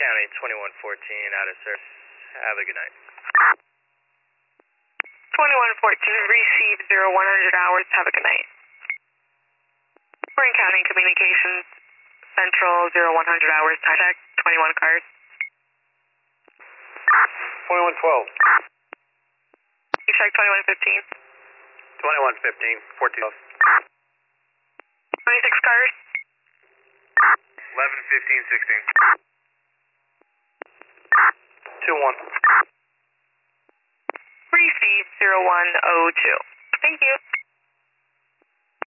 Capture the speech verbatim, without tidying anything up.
County, twenty-one fourteen, out of service. Have a good night. twenty-one fourteen, receive zero one hundred hours. Have a good night. Orange County Communications, Central zero one hundred hours. Time check, twenty-one cars. twenty-one twelve. You check twenty-one fifteen. twenty-one fifteen, fourteen. twenty-six cars. eleven fifteen sixteen. two one. Receive zero one oh two. Thank you.